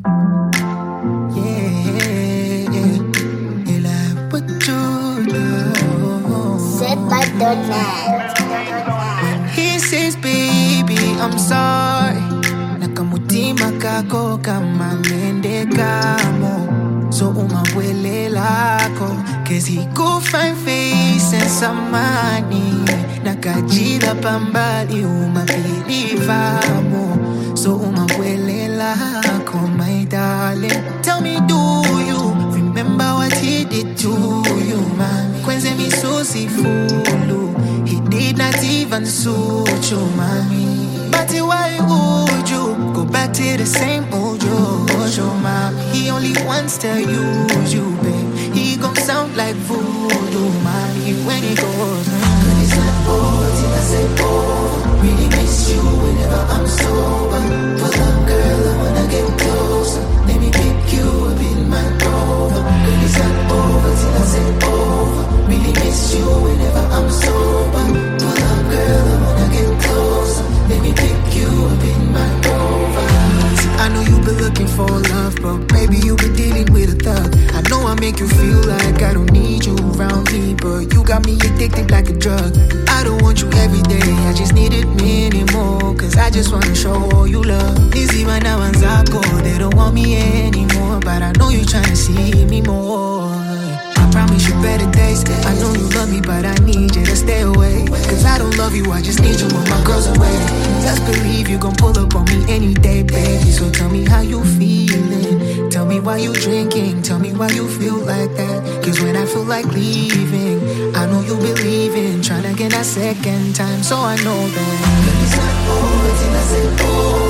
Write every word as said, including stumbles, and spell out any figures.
Yeah, you like what you do. Set by the net. When he says, baby, I'm sorry, nakamutima kako kama mende kamo. So umawele lako, cause he go find face and some money. Nakajida pambali umabiliva mo. So umawele lako, my darling. Tell me, do you remember what he did to you, man? Kwenze mi susi fulu, he did not even suit you, mommy. But why would you go back to the same old Jojo, mommy? He only wants to use you, babe. He gon' sound like voodoo, mommy, when he goes. But it's not over till I say over. Really miss you whenever I'm sober. Pull up, girl, I wanna get closer. Let me pick you up in my Rover. But it's not over till I say over. Really miss you whenever I'm sober. Pull up, girl, I wanna get closer. Let me pick you up in my Rover. See, I know you've been looking for love, but baby, you've been dealing with a thug. I know I make you feel like I don't need you around me, but you got me addicted like a drug. I don't want you every day, I just need it minimal, cause I just wanna show you love. Easy when I was go, they don't want me anymore, but I know you're trying to see me more. I promise you better days. I know you love me, but I need you to stay away. Cause I don't love you, I just need you when my girl's away. Just believe you gon' pull up on me any day, baby. So tell me how you feeling. Tell me why you drinking. Tell me why you feel like that. Cause when I feel like leaving, I know you believe in trying to get that second time. So I know that. But it's not over till I say over.